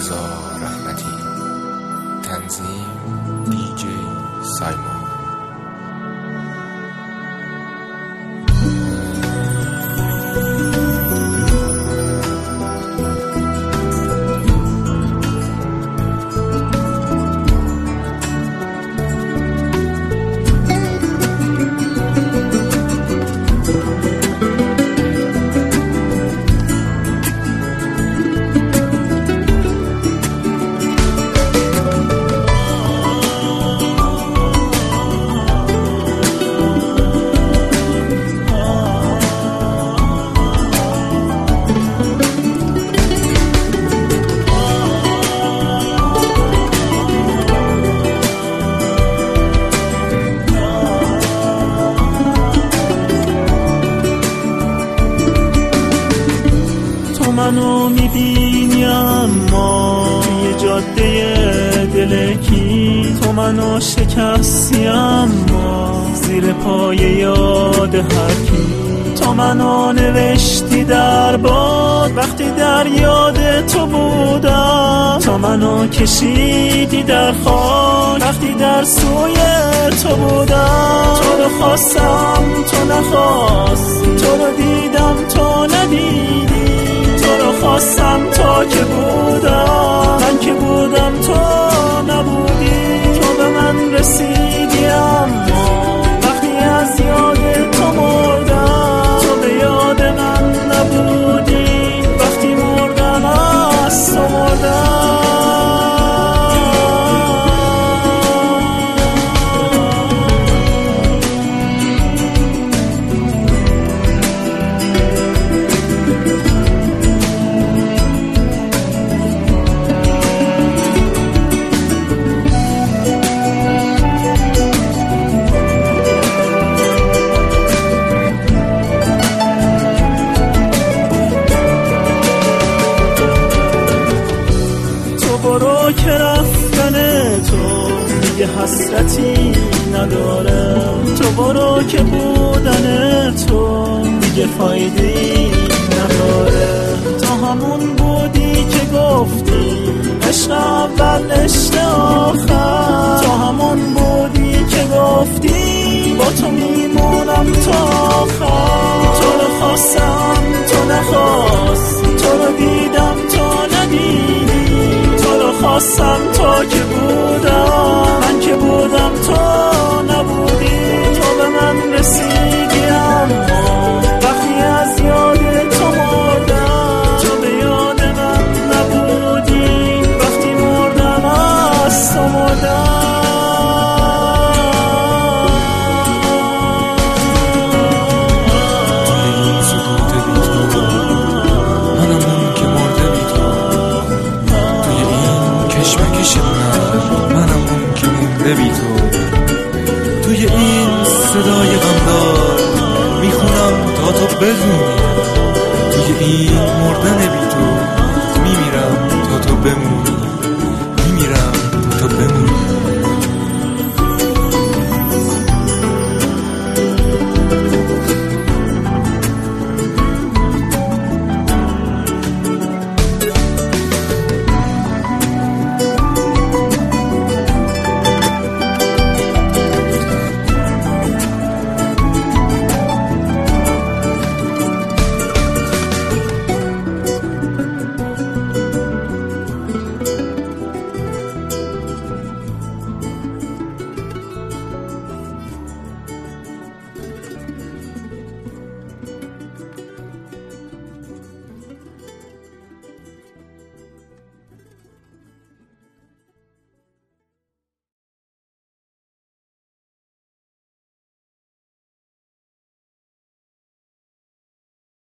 رضا رحمتی. تنظیم DJ سایمون. منو میبینی اما توی جاده دلکی، تو منو شکستی اما زیر پای یاد هر کی، تو منو نوشتی در باد وقتی در یاد تو بودم، تو منو کشیدی در خاک وقتی در سوی تو بودم، تو رو خواستم تو نخواستی، تو رو دیدم تو ندیدی، تو رو خواستم تا که بودم، من که بودم تو نبودی، تو به من رسیدی اما وقتی از یاد تو مردم، تو به یاد من نبودی وقتی مردم از تو مردم. برو که رفتن تو دیگه حسرتی ندارم، تو برو که بودن تو دیگه فایده‌ای نداره، تو همون بودی که گفتی عشق اول عشق آخر، تو همون بودی که گفتی با تو میمونم تا آخر، تو رو خواستم تو نخواستی، تو رو دیدم تو ندیدی، خواستم تا که بودم، من که بودم تو نبودی، تو به من رسیدی اما وقتی از یاد تو مردم، تو به یاد من نبودی وقتی مردم از تو مردم. منم اون که مونده بی تو، توی این صدای غمدار میخونم تا تو بدونی، توی این مردن بی تو